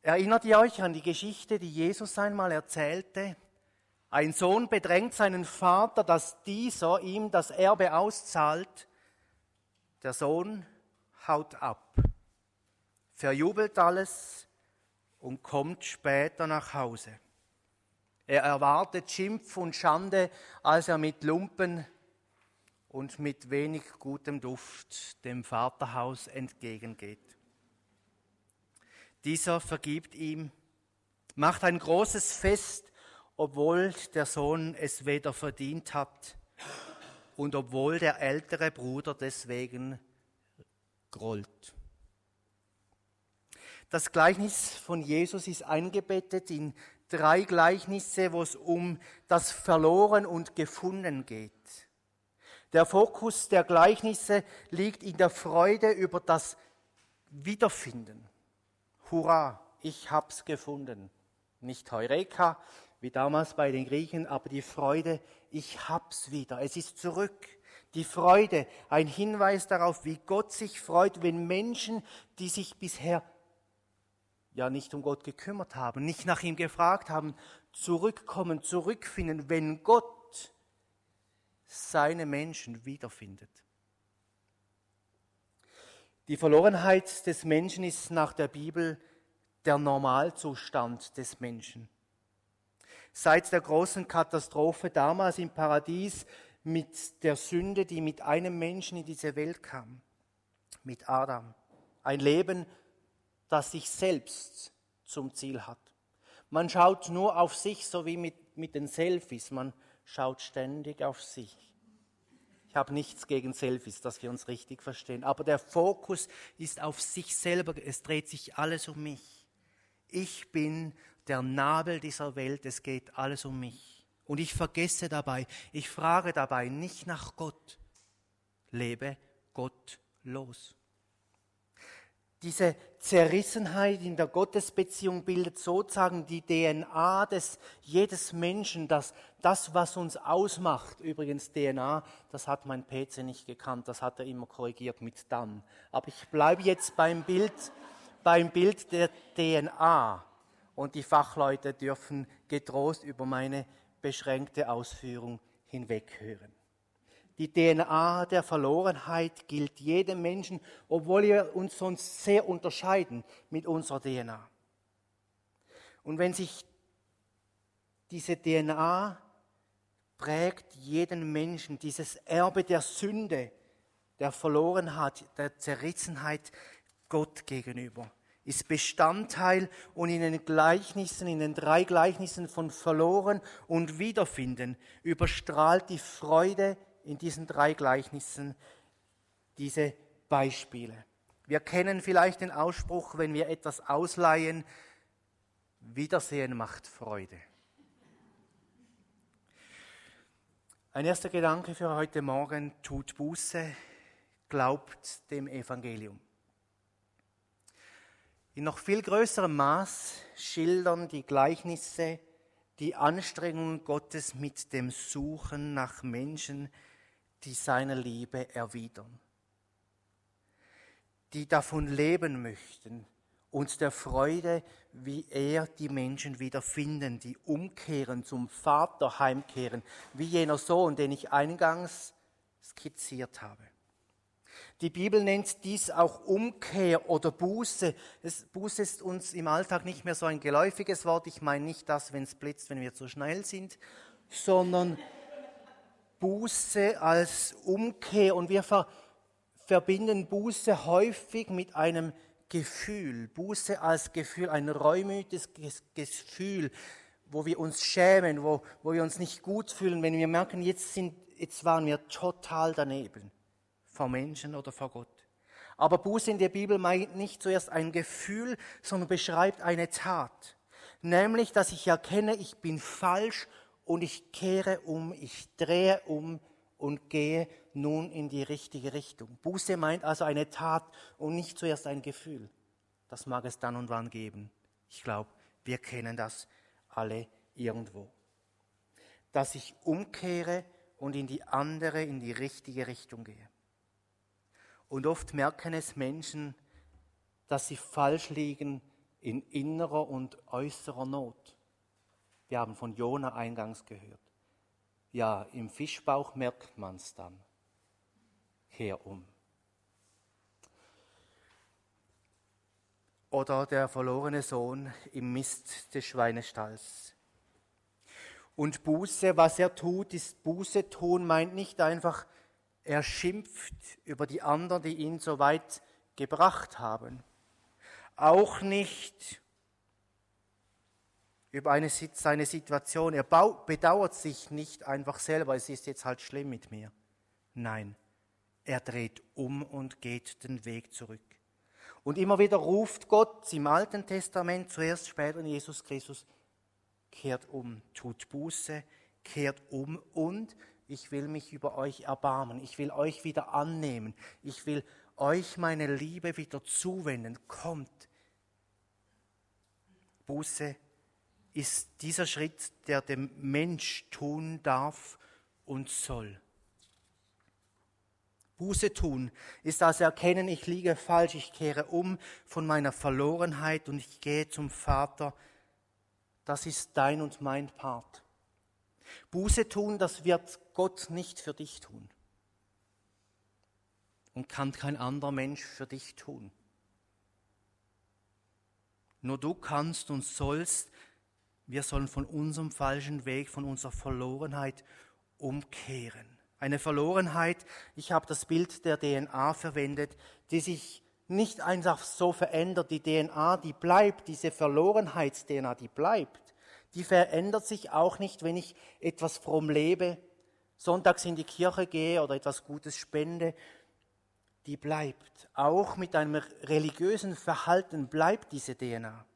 Erinnert ihr euch an die Geschichte, die Jesus einmal erzählte? Ein Sohn bedrängt seinen Vater, dass dieser ihm das Erbe auszahlt. Der Sohn haut ab, verjubelt alles und kommt später nach Hause. Er erwartet Schimpf und Schande, als er mit Lumpen und mit wenig gutem Duft dem Vaterhaus entgegengeht. Dieser vergibt ihm, macht ein großes Fest, obwohl der Sohn es weder verdient hat und obwohl der ältere Bruder deswegen grollt. Das Gleichnis von Jesus ist eingebettet in 3 Gleichnisse, wo es um das Verloren und Gefunden geht. Der Fokus der Gleichnisse liegt in der Freude über das Wiederfinden. Hurra, ich hab's gefunden. Nicht Heureka, wie damals bei den Griechen, aber die Freude, ich hab's wieder. Es ist zurück. Die Freude, ein Hinweis darauf, wie Gott sich freut, wenn Menschen, die sich bisher ja nicht um Gott gekümmert haben, nicht nach ihm gefragt haben, zurückkommen, zurückfinden, wenn Gott seine Menschen wiederfindet. Die Verlorenheit des Menschen ist nach der Bibel der Normalzustand des Menschen. Seit der großen Katastrophe damals im Paradies mit der Sünde, die mit einem Menschen in diese Welt kam, mit Adam. Ein Leben, das sich selbst zum Ziel hat. Man schaut nur auf sich, so wie mit den Selfies. Man schaut ständig auf sich. Ich habe nichts gegen Selfies, dass wir uns richtig verstehen. Aber der Fokus ist auf sich selber. Es dreht sich alles um mich. Ich bin der Nabel dieser Welt. Es geht alles um mich. Und ich vergesse dabei, ich frage dabei nicht nach Gott. Lebe gottlos. Diese Zerrissenheit in der Gottesbeziehung bildet sozusagen die DNA des jedes Menschen, das, was uns ausmacht. Übrigens DNA, das hat mein PC nicht gekannt, das hat er immer korrigiert mit dann. Aber ich bleibe jetzt beim Bild der DNA. Und die Fachleute dürfen getrost über meine beschränkte Ausführung hinweghören. Die DNA der Verlorenheit gilt jedem Menschen, obwohl wir uns sonst sehr unterscheiden mit unserer DNA. Und wenn sich diese DNA prägt jeden Menschen, dieses Erbe der Sünde, der Verlorenheit, der Zerrissenheit Gott gegenüber, ist Bestandteil und in den Gleichnissen, in den 3 Gleichnissen von Verloren und Wiederfinden überstrahlt die Freude in diesen 3 Gleichnissen diese Beispiele. Wir kennen vielleicht den Ausspruch, wenn wir etwas ausleihen, Wiedersehen macht Freude. Ein erster Gedanke für heute Morgen, tut Buße, glaubt dem Evangelium. In noch viel größerem Maß schildern die Gleichnisse die Anstrengungen Gottes mit dem Suchen nach Menschen, die seine Liebe erwidern, die davon leben möchten und der Freude, wie er die Menschen wieder finden, die umkehren, zum Vater heimkehren, wie jener Sohn, den ich eingangs skizziert habe. Die Bibel nennt dies auch Umkehr oder Buße. Buße ist uns im Alltag nicht mehr so ein geläufiges Wort. Ich meine nicht das, wenn es blitzt, wenn wir zu schnell sind, sondern Buße als Umkehr. Und wir verbinden Buße häufig mit einem Gefühl. Buße als Gefühl, ein reumütiges Gefühl, wo wir uns schämen, wo wir uns nicht gut fühlen, wenn wir merken, jetzt waren wir total daneben. Vor Menschen oder vor Gott. Aber Buße in der Bibel meint nicht zuerst ein Gefühl, sondern beschreibt eine Tat. Nämlich, dass ich erkenne, ich bin falsch und ich kehre um, ich drehe um und gehe nun in die richtige Richtung. Buße meint also eine Tat und nicht zuerst ein Gefühl. Das mag es dann und wann geben. Ich glaube, wir kennen das alle irgendwo. Dass ich umkehre und in die richtige Richtung gehe. Und oft merken es Menschen, dass sie falsch liegen in innerer und äußerer Not. Wir haben von Jona eingangs gehört. Ja, im Fischbauch merkt man es dann. Kehr um. Oder der verlorene Sohn im Mist des Schweinestalls. Und Buße, was er tut, ist Buße tun, meint nicht einfach, er schimpft über die anderen, die ihn so weit gebracht haben. Auch nicht über seine Situation. Er bedauert sich nicht einfach selber, es ist jetzt halt schlimm mit mir. Nein, er dreht um und geht den Weg zurück. Und immer wieder ruft Gott im Alten Testament, zuerst später in Jesus Christus, kehrt um, tut Buße, kehrt um und ich will mich über euch erbarmen, ich will euch wieder annehmen, ich will euch meine Liebe wieder zuwenden, kommt. Buße ist dieser Schritt, der der Mensch tun darf und soll. Buße tun ist das Erkennen, ich liege falsch, ich kehre um von meiner Verlorenheit und ich gehe zum Vater. Das ist dein und mein Part. Buße tun, das wird Gott nicht für dich tun. Und kann kein anderer Mensch für dich tun. Nur du kannst und sollst, wir sollen von unserem falschen Weg, von unserer Verlorenheit umkehren. Eine Verlorenheit, ich habe das Bild der DNA verwendet, die sich nicht einfach so verändert. Die DNA, die bleibt, diese Verlorenheits-DNA, die bleibt. Die verändert sich auch nicht, wenn ich etwas fromm lebe, sonntags in die Kirche gehe oder etwas Gutes spende. Die bleibt. Auch mit einem religiösen Verhalten bleibt diese DNA.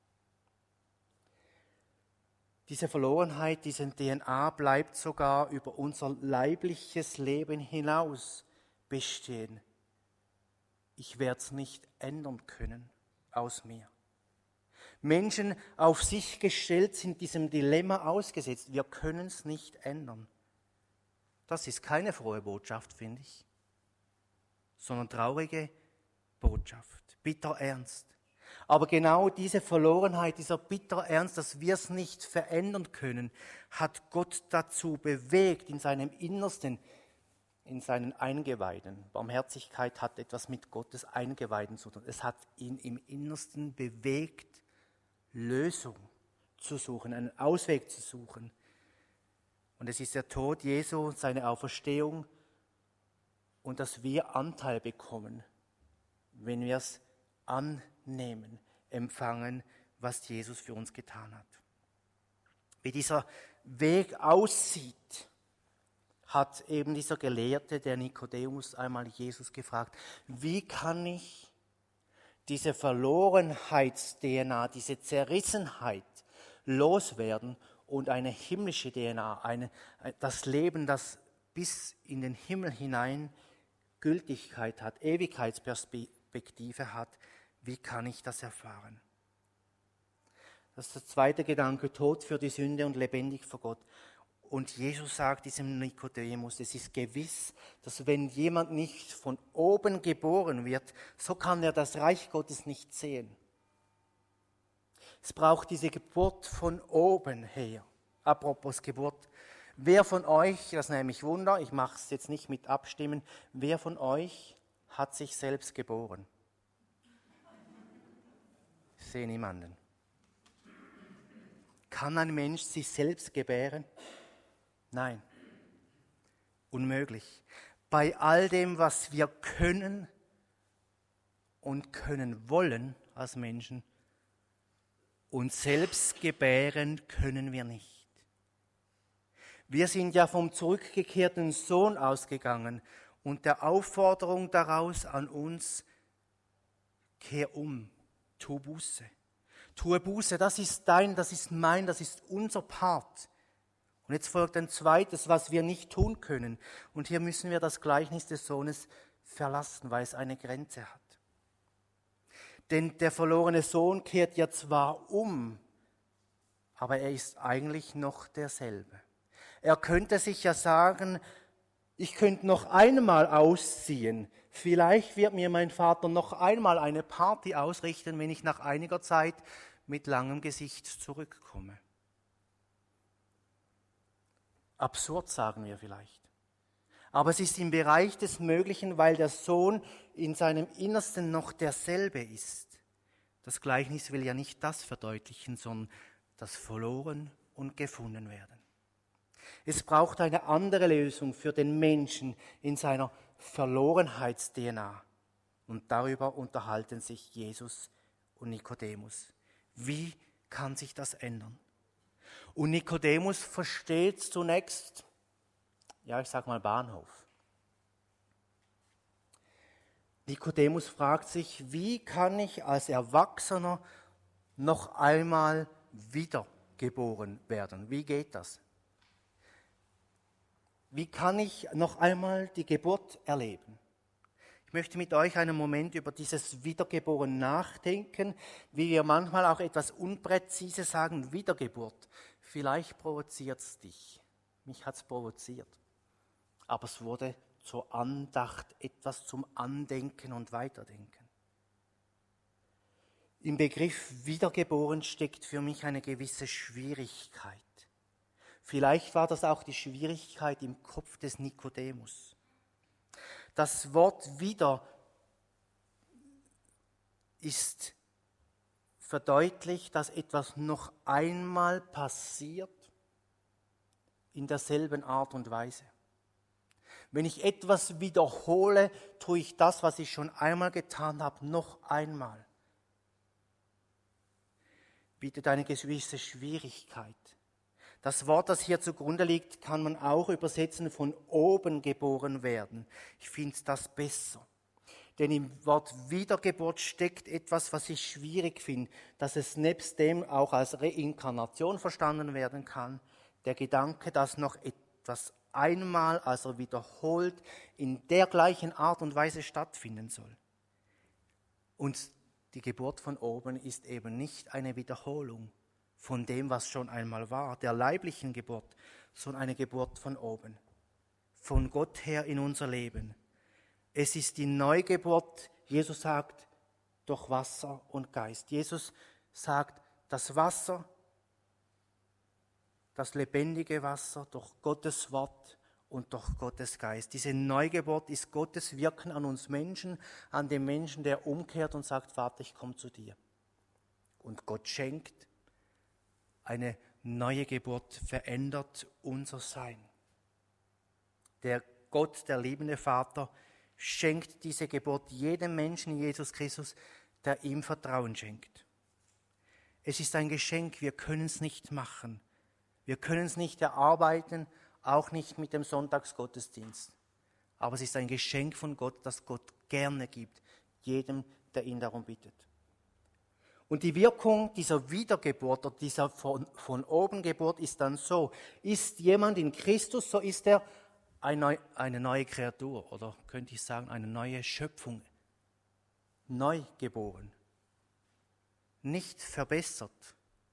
Diese Verlorenheit, diese DNA bleibt sogar über unser leibliches Leben hinaus bestehen. Ich werde es nicht ändern können aus mir. Menschen auf sich gestellt sind diesem Dilemma ausgesetzt. Wir können es nicht ändern. Das ist keine frohe Botschaft, finde ich, sondern traurige Botschaft, bitter ernst. Aber genau diese Verlorenheit, dieser bitter Ernst, dass wir es nicht verändern können, hat Gott dazu bewegt in seinem Innersten, in seinen Eingeweiden. Barmherzigkeit hat etwas mit Gottes Eingeweiden zu tun. Es hat ihn im Innersten bewegt, Lösung zu suchen, einen Ausweg zu suchen. Und es ist der Tod Jesu, seine Auferstehung und dass wir Anteil bekommen, wenn wir es annehmen, empfangen, was Jesus für uns getan hat. Wie dieser Weg aussieht, hat eben dieser Gelehrte, der Nikodemus, einmal Jesus gefragt, wie kann ich diese Verlorenheits-DNA, diese Zerrissenheit loswerden und eine himmlische DNA, das Leben, das bis in den Himmel hinein Gültigkeit hat, Ewigkeitsperspektive hat, wie kann ich das erfahren? Das ist der zweite Gedanke, Tod für die Sünde und lebendig vor Gott. Und Jesus sagt diesem Nikodemus, es ist gewiss, dass wenn jemand nicht von oben geboren wird, so kann er das Reich Gottes nicht sehen. Es braucht diese Geburt von oben her. Apropos Geburt. Wer von euch, das nehme ich Wunder, ich mache es jetzt nicht mit Abstimmen, wer von euch hat sich selbst geboren? Ich sehe niemanden. Kann ein Mensch sich selbst gebären? Nein, unmöglich. Bei all dem, was wir können und können wollen als Menschen, uns selbst gebären können wir nicht. Wir sind ja vom zurückgekehrten Sohn ausgegangen und der Aufforderung daraus an uns, kehr um, tu Buße. Tue Buße, das ist dein, das ist mein, das ist unser Part. Und jetzt folgt ein zweites, was wir nicht tun können. Und hier müssen wir das Gleichnis des Sohnes verlassen, weil es eine Grenze hat. Denn der verlorene Sohn kehrt ja zwar um, aber er ist eigentlich noch derselbe. Er könnte sich ja sagen, ich könnte noch einmal ausziehen, Vielleicht wird mir mein Vater noch einmal eine Party ausrichten, wenn ich nach einiger Zeit mit langem Gesicht zurückkomme. Absurd, sagen wir vielleicht. Aber es ist im Bereich des Möglichen, weil der Sohn in seinem Innersten noch derselbe ist. Das Gleichnis will ja nicht das verdeutlichen, sondern das Verloren und gefunden werden. Es braucht eine andere Lösung für den Menschen in seiner Verlorenheits-DNA. Und darüber unterhalten sich Jesus und Nikodemus. Wie kann sich das ändern? Und Nikodemus versteht zunächst, ich sag mal Bahnhof. Nikodemus fragt sich, wie kann ich als Erwachsener noch einmal wiedergeboren werden? Wie geht das? Wie kann ich noch einmal die Geburt erleben? Ich möchte mit euch einen Moment über dieses Wiedergeboren nachdenken, wie wir manchmal auch etwas unpräzise sagen, Wiedergeburt. Vielleicht provoziert es dich. Mich hat es provoziert. Aber es wurde zur Andacht, etwas zum Andenken und Weiterdenken. Im Begriff Wiedergeboren steckt für mich eine gewisse Schwierigkeit. Vielleicht war das auch die Schwierigkeit im Kopf des Nikodemus. Das Wort wieder ist verdeutlicht, dass etwas noch einmal passiert in derselben Art und Weise. Wenn ich etwas wiederhole, tue ich das, was ich schon einmal getan habe, noch einmal. Bietet eine gewisse Schwierigkeit. Das Wort, das hier zugrunde liegt, kann man auch übersetzen, von oben geboren werden. Ich finde das besser. Denn im Wort Wiedergeburt steckt etwas, was ich schwierig finde, dass es nebst dem auch als Reinkarnation verstanden werden kann. Der Gedanke, dass noch etwas einmal, also wiederholt, in der gleichen Art und Weise stattfinden soll. Und die Geburt von oben ist eben nicht eine Wiederholung von dem, was schon einmal war, der leiblichen Geburt, sondern eine Geburt von oben, von Gott her in unser Leben. Es ist die Neugeburt, Jesus sagt, durch Wasser und Geist. Jesus sagt, das Wasser, das lebendige Wasser durch Gottes Wort und durch Gottes Geist. Diese Neugeburt ist Gottes Wirken an uns Menschen, an dem Menschen, der umkehrt und sagt, Vater, ich komme zu dir. Und Gott schenkt eine neue Geburt, verändert unser Sein. Der Gott, der liebende Vater, schenkt diese Geburt jedem Menschen, Jesus Christus, der ihm Vertrauen schenkt. Es ist ein Geschenk, wir können es nicht machen. Wir können es nicht erarbeiten, auch nicht mit dem Sonntagsgottesdienst. Aber es ist ein Geschenk von Gott, das Gott gerne gibt, jedem, der ihn darum bittet. Und die Wirkung dieser Wiedergeburt oder dieser von oben Geburt ist dann so, ist jemand in Christus, so ist er eine neue Kreatur oder könnte ich sagen, eine neue Schöpfung, neu geboren, nicht verbessert,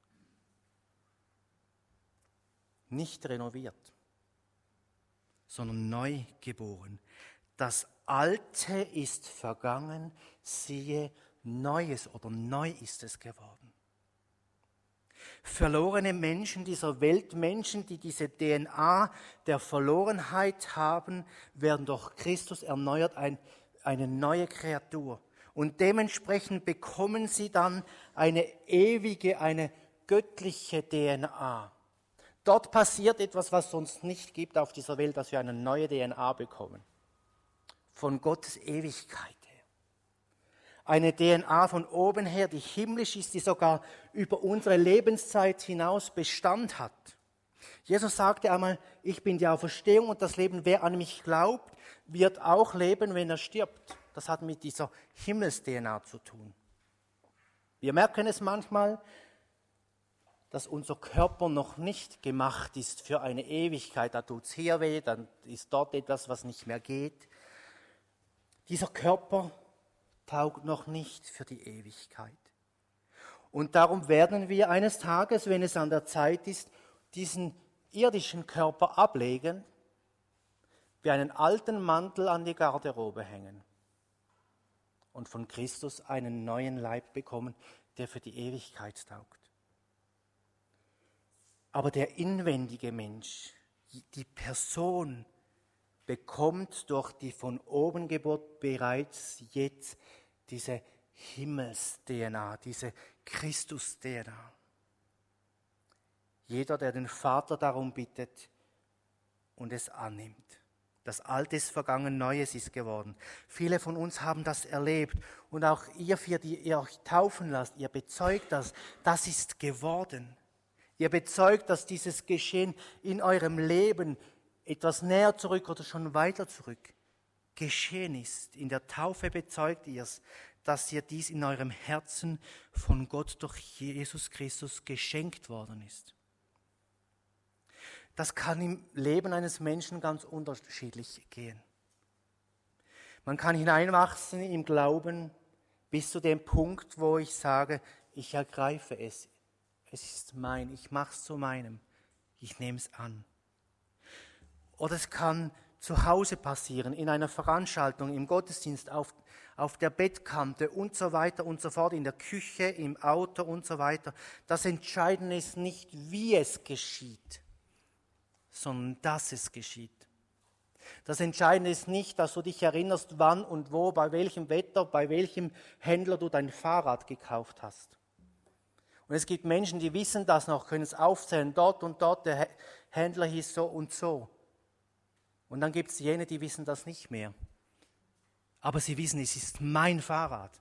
nicht renoviert, sondern neu geboren. Das Alte ist vergangen, siehe, Neues oder neu ist es geworden. Verlorene Menschen dieser Welt, Menschen, die diese DNA der Verlorenheit haben, werden durch Christus erneuert, eine neue Kreatur. Und dementsprechend bekommen sie dann eine ewige, eine göttliche DNA. Dort passiert etwas, was es sonst nicht gibt auf dieser Welt, dass wir eine neue DNA bekommen. Von Gottes Ewigkeit. Eine DNA von oben her, die himmlisch ist, die sogar über unsere Lebenszeit hinaus Bestand hat. Jesus sagte einmal, ich bin die Auferstehung und das Leben, wer an mich glaubt, wird auch leben, wenn er stirbt. Das hat mit dieser Himmels-DNA zu tun. Wir merken es manchmal, dass unser Körper noch nicht gemacht ist für eine Ewigkeit. Da tut es hier weh, dann ist dort etwas, was nicht mehr geht. Dieser Körper taugt noch nicht für die Ewigkeit. Und darum werden wir eines Tages, wenn es an der Zeit ist, diesen irdischen Körper ablegen, wie einen alten Mantel an die Garderobe hängen. und von Christus einen neuen Leib bekommen, der für die Ewigkeit taugt. Aber der inwendige Mensch, die Person, bekommt durch die von oben Geburt bereits jetzt diese Himmels-DNA, diese Christus-DNA. Jeder, der den Vater darum bittet und es annimmt. Das Alte ist vergangen, Neues ist geworden. Viele von uns haben das erlebt. Und auch ihr vier, die ihr euch taufen lasst, ihr bezeugt das. Das ist geworden. Ihr bezeugt, dass dieses Geschehen in eurem Leben etwas näher zurück oder schon weiter zurück geschehen ist. In der Taufe bezeugt ihr es, dass ihr dies in eurem Herzen von Gott durch Jesus Christus geschenkt worden ist. Das kann im Leben eines Menschen ganz unterschiedlich gehen. Man kann hineinwachsen im Glauben bis zu dem Punkt, wo ich sage, ich ergreife es. Es ist mein, ich mache es zu meinem, ich nehme es an. Oder es kann zu Hause passieren, in einer Veranstaltung, im Gottesdienst, auf der Bettkante und so weiter und so fort, in der Küche, im Auto und so weiter. Das Entscheidende ist nicht, wie es geschieht, sondern dass es geschieht. Das Entscheidende ist nicht, dass du dich erinnerst, wann und wo, bei welchem Wetter, bei welchem Händler du dein Fahrrad gekauft hast. Und es gibt Menschen, die wissen das noch, können es aufzählen, dort und dort, der Händler hieß so und so. Und dann gibt es jene, die wissen das nicht mehr. Aber sie wissen, es ist mein Fahrrad.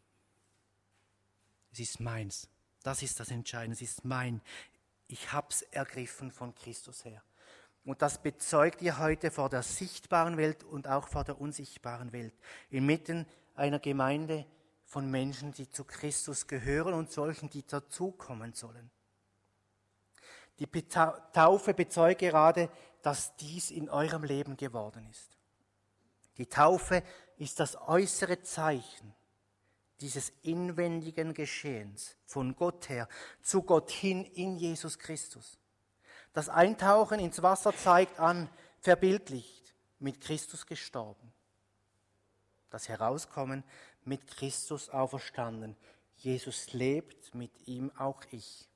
Es ist meins. Das ist das Entscheidende, es ist mein. Ich habe es ergriffen von Christus her. Und das bezeugt ihr heute vor der sichtbaren Welt und auch vor der unsichtbaren Welt. Inmitten einer Gemeinde von Menschen, die zu Christus gehören und solchen, die dazukommen sollen. Die Taufe bezeugt gerade, dass dies in eurem Leben geworden ist. Die Taufe ist das äußere Zeichen dieses inwendigen Geschehens von Gott her zu Gott hin in Jesus Christus. Das Eintauchen ins Wasser zeigt an, verbildlicht, mit Christus gestorben. Das Herauskommen mit Christus auferstanden. Jesus lebt, mit ihm auch ich.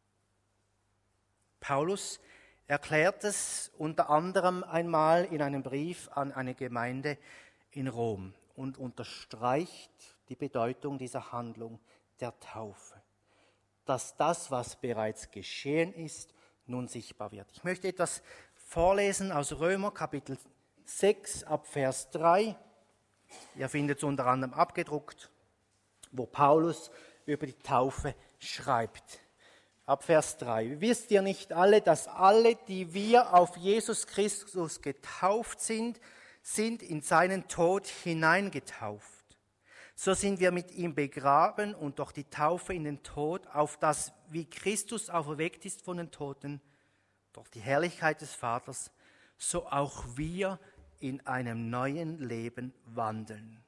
Paulus erklärt es unter anderem einmal in einem Brief an eine Gemeinde in Rom und unterstreicht die Bedeutung dieser Handlung der Taufe. Dass das, was bereits geschehen ist, nun sichtbar wird. Ich möchte etwas vorlesen aus Römer Kapitel 6 ab Vers 3. Ihr findet es unter anderem abgedruckt, wo Paulus über die Taufe schreibt. Ab Vers 3. Wisst ihr nicht alle, dass alle, die wir auf Jesus Christus getauft sind, sind in seinen Tod hineingetauft? So sind wir mit ihm begraben und durch die Taufe in den Tod, auf das, wie Christus auferweckt ist von den Toten, durch die Herrlichkeit des Vaters, so auch wir in einem neuen Leben wandeln.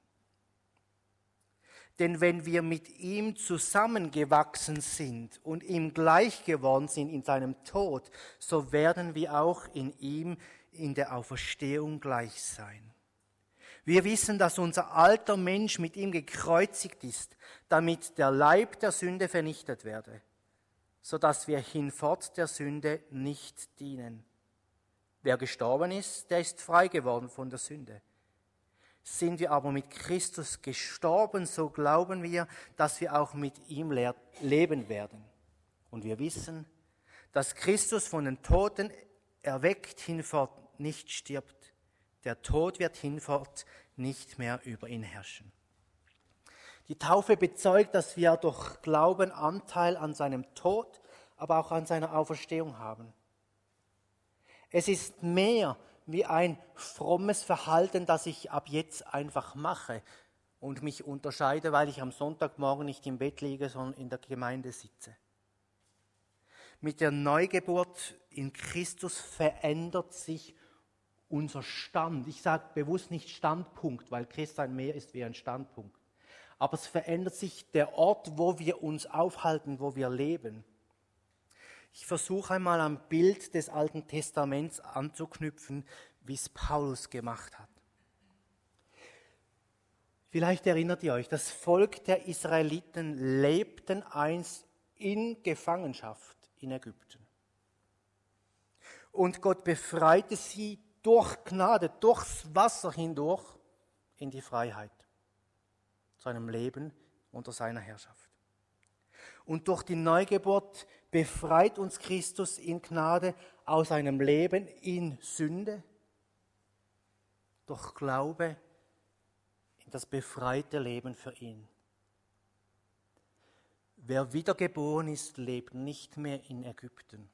Denn wenn wir mit ihm zusammengewachsen sind und ihm gleich geworden sind in seinem Tod, so werden wir auch in ihm in der Auferstehung gleich sein. Wir wissen, dass unser alter Mensch mit ihm gekreuzigt ist, damit der Leib der Sünde vernichtet werde, sodass wir hinfort der Sünde nicht dienen. Wer gestorben ist, der ist frei geworden von der Sünde. Sind wir aber mit Christus gestorben, so glauben wir, dass wir auch mit ihm leben werden. Und wir wissen, dass Christus von den Toten erweckt hinfort nicht stirbt. Der Tod wird hinfort nicht mehr über ihn herrschen. Die Taufe bezeugt, dass wir durch Glauben Anteil an seinem Tod, aber auch an seiner Auferstehung haben. Es ist mehr wie ein frommes Verhalten, das ich ab jetzt einfach mache und mich unterscheide, weil ich am Sonntagmorgen nicht im Bett liege, sondern in der Gemeinde sitze. Mit der Neugeburt in Christus verändert sich unser Stand. Ich sage bewusst nicht Standpunkt, weil Christsein mehr ist wie ein Standpunkt. Aber es verändert sich der Ort, wo wir uns aufhalten, wo wir leben. Ich versuche einmal am Bild des Alten Testaments anzuknüpfen, wie es Paulus gemacht hat. Vielleicht erinnert ihr euch, das Volk der Israeliten lebten einst in Gefangenschaft in Ägypten. Und Gott befreite sie durch Gnade, durchs Wasser hindurch in die Freiheit, zu einem Leben unter seiner Herrschaft. Und durch die Neugeburt befreit uns Christus in Gnade aus einem Leben in Sünde, durch Glaube in das befreite Leben für ihn. Wer wiedergeboren ist, lebt nicht mehr in Ägypten.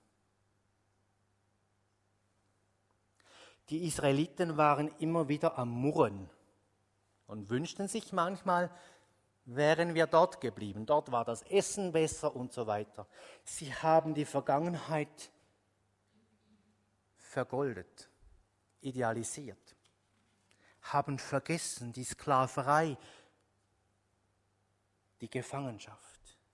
Die Israeliten waren immer wieder am Murren und wünschten sich manchmal, wären wir dort geblieben. Dort war das Essen besser und so weiter. Sie haben die Vergangenheit vergoldet, idealisiert, haben vergessen die Sklaverei, die Gefangenschaft.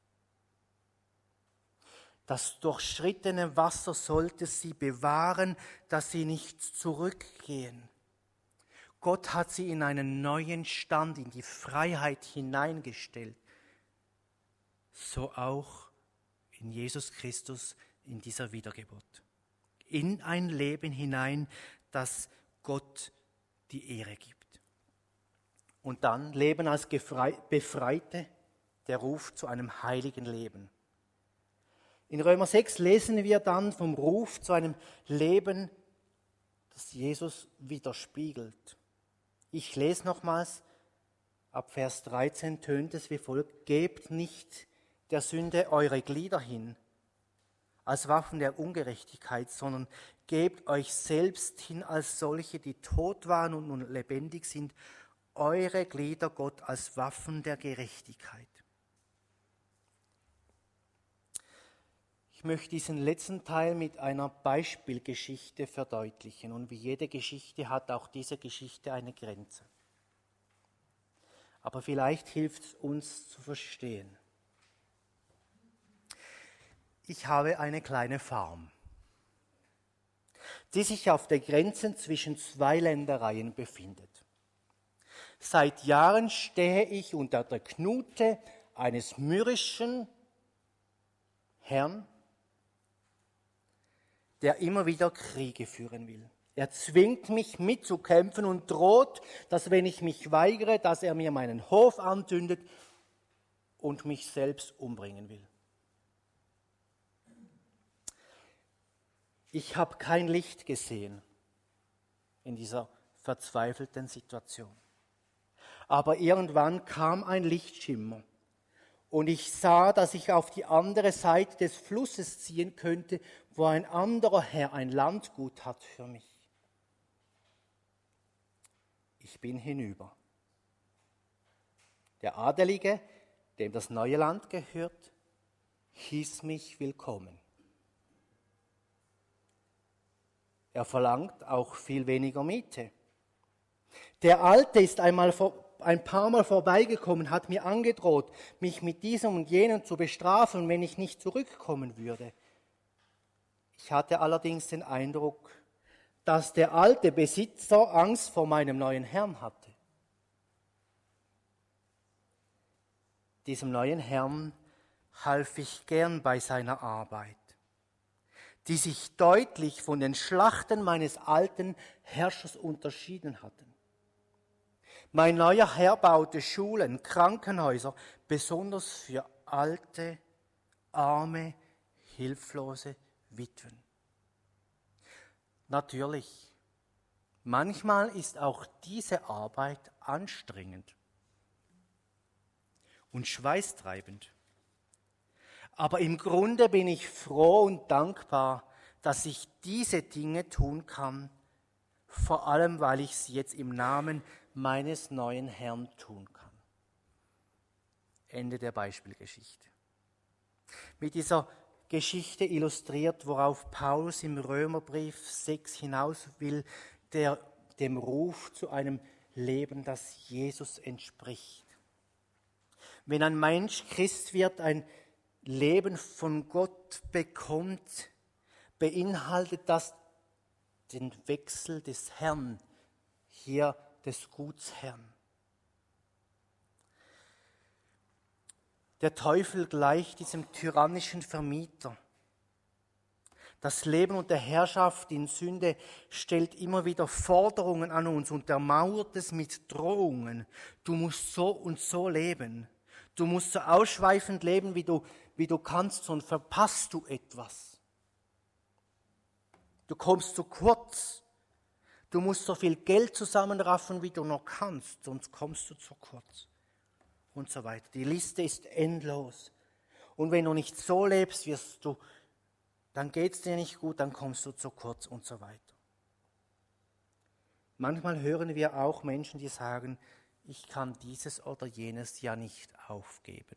Das durchschrittene Wasser sollte sie bewahren, dass sie nicht zurückgehen. Gott hat sie in einen neuen Stand, in die Freiheit hineingestellt. So auch in Jesus Christus, in dieser Wiedergeburt. In ein Leben hinein, das Gott die Ehre gibt. Und dann Leben als Befreite, der Ruf zu einem heiligen Leben. In Römer 6 lesen wir dann vom Ruf zu einem Leben, das Jesus widerspiegelt. Ich lese nochmals, ab Vers 13 tönt es wie folgt: Gebt nicht der Sünde eure Glieder hin, als Waffen der Ungerechtigkeit, sondern gebt euch selbst hin als solche, die tot waren und nun lebendig sind, eure Glieder Gott als Waffen der Gerechtigkeit. Ich möchte diesen letzten Teil mit einer Beispielgeschichte verdeutlichen. Und wie jede Geschichte hat auch diese Geschichte eine Grenze. Aber vielleicht hilft es uns zu verstehen. Ich habe eine kleine Farm, die sich auf der Grenze zwischen zwei Ländereien befindet. Seit Jahren stehe ich unter der Knute eines mürrischen Herrn, der immer wieder Kriege führen will. Er zwingt mich mitzukämpfen und droht, dass wenn ich mich weigere, dass er mir meinen Hof anzündet und mich selbst umbringen will. Ich habe kein Licht gesehen in dieser verzweifelten Situation. Aber irgendwann kam ein Lichtschimmer. Und ich sah, dass ich auf die andere Seite des Flusses ziehen könnte, wo ein anderer Herr ein Landgut hat für mich. Ich bin hinüber. Der Adelige, dem das neue Land gehört, hieß mich willkommen. Er verlangt auch viel weniger Miete. Der Alte ist ein paar Mal vorbeigekommen, hat mir angedroht, mich mit diesem und jenem zu bestrafen, wenn ich nicht zurückkommen würde. Ich hatte allerdings den Eindruck, dass der alte Besitzer Angst vor meinem neuen Herrn hatte. Diesem neuen Herrn half ich gern bei seiner Arbeit, die sich deutlich von den Schlachten meines alten Herrschers unterschieden hatten. Mein neuer Herr baute Schulen, Krankenhäuser, besonders für alte, arme, hilflose Witwen. Natürlich, manchmal ist auch diese Arbeit anstrengend und schweißtreibend. Aber im Grunde bin ich froh und dankbar, dass ich diese Dinge tun kann, vor allem weil ich sie jetzt im Namen meines neuen Herrn tun kann. Ende der Beispielgeschichte. Mit dieser Geschichte illustriert, worauf Paulus im Römerbrief 6 hinaus will, dem Ruf zu einem Leben, das Jesus entspricht. Wenn ein Mensch Christ wird, ein Leben von Gott bekommt, beinhaltet das den Wechsel des Herrn, hier des Gutsherrn. Der Teufel gleicht diesem tyrannischen Vermieter. Das Leben unter Herrschaft in Sünde stellt immer wieder Forderungen an uns, untermauert es mit Drohungen. Du musst so und so leben. Du musst so ausschweifend leben, wie du kannst, sonst verpasst du etwas. Du kommst zu kurz. Du musst so viel Geld zusammenraffen, wie du noch kannst, sonst kommst du zu kurz. Und so weiter. Die Liste ist endlos. Und wenn du nicht so lebst, dann geht es dir nicht gut, dann kommst du zu kurz und so weiter. Manchmal hören wir auch Menschen, die sagen, ich kann dieses oder jenes ja nicht aufgeben.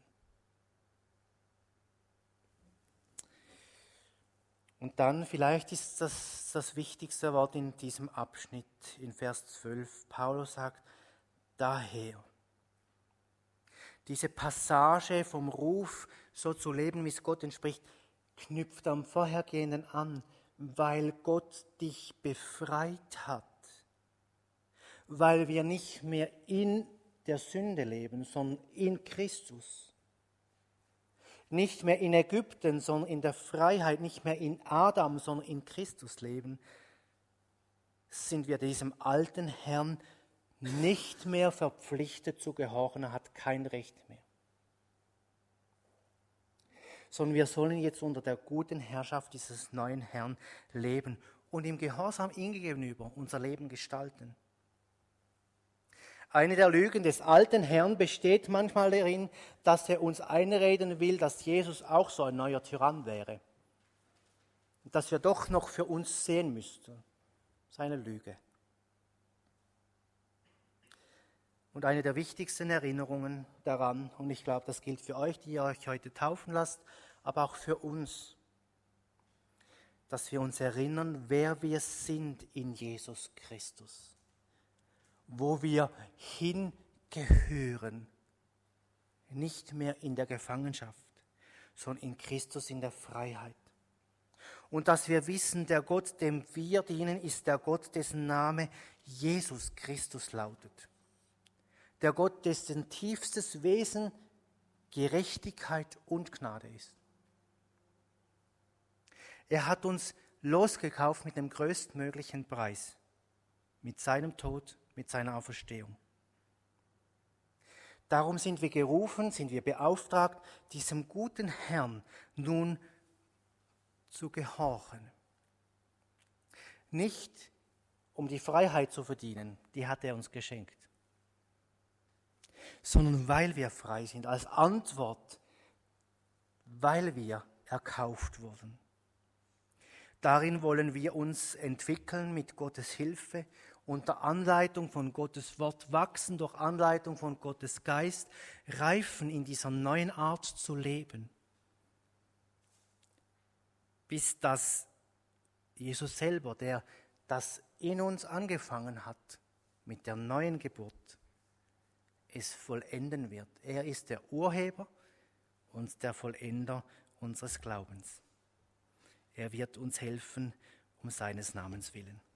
Und dann vielleicht ist das wichtigste Wort in diesem Abschnitt, in Vers 12. Paulus sagt, daher. Diese Passage vom Ruf, so zu leben, wie es Gott entspricht, knüpft am Vorhergehenden an, weil Gott dich befreit hat. Weil wir nicht mehr in der Sünde leben, sondern in Christus. Nicht mehr in Ägypten, sondern in der Freiheit, nicht mehr in Adam, sondern in Christus leben, sind wir diesem alten Herrn nicht mehr verpflichtet zu gehorchen, er hat kein Recht mehr. Sondern wir sollen jetzt unter der guten Herrschaft dieses neuen Herrn leben und im Gehorsam ihm gegenüber unser Leben gestalten. Eine der Lügen des alten Herrn besteht manchmal darin, dass er uns einreden will, dass Jesus auch so ein neuer Tyrann wäre. Dass wir doch noch für uns sehen müssten. Das ist eine Lüge. Und eine der wichtigsten Erinnerungen daran, und ich glaube, das gilt für euch, die ihr euch heute taufen lasst, aber auch für uns, dass wir uns erinnern, wer wir sind in Jesus Christus. Wo wir hingehören, nicht mehr in der Gefangenschaft, sondern in Christus in der Freiheit. Und dass wir wissen, der Gott, dem wir dienen, ist der Gott, dessen Name Jesus Christus lautet. Der Gott, dessen tiefstes Wesen Gerechtigkeit und Gnade ist. Er hat uns losgekauft mit dem größtmöglichen Preis, mit seinem Tod, mit seiner Auferstehung. Darum sind wir gerufen, sind wir beauftragt, diesem guten Herrn nun zu gehorchen. Nicht um die Freiheit zu verdienen, die hat er uns geschenkt, sondern weil wir frei sind, als Antwort, weil wir erkauft wurden. Darin wollen wir uns entwickeln mit Gottes Hilfe, unter Anleitung von Gottes Wort wachsen, durch Anleitung von Gottes Geist, reifen in dieser neuen Art zu leben. Bis das Jesus selber, der das in uns angefangen hat, mit der neuen Geburt, es vollenden wird. Er ist der Urheber und der Vollender unseres Glaubens. Er wird uns helfen, um seines Namens willen.